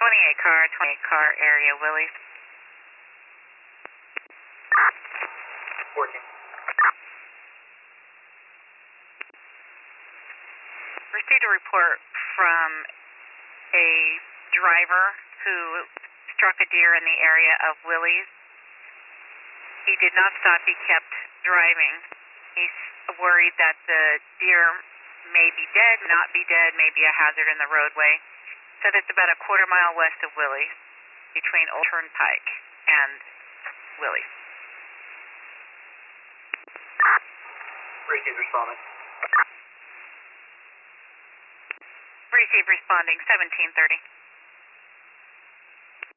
28 car area, Willie's. Working. Received a report from a driver who struck a deer in the area of Willie's. He did not stop, he kept driving. He's worried that the deer may be dead, not be dead, may be a hazard in the roadway. So that's about a quarter mile west of Willie's, between Old Turnpike and Willie's. Received responding. Received responding, 1730.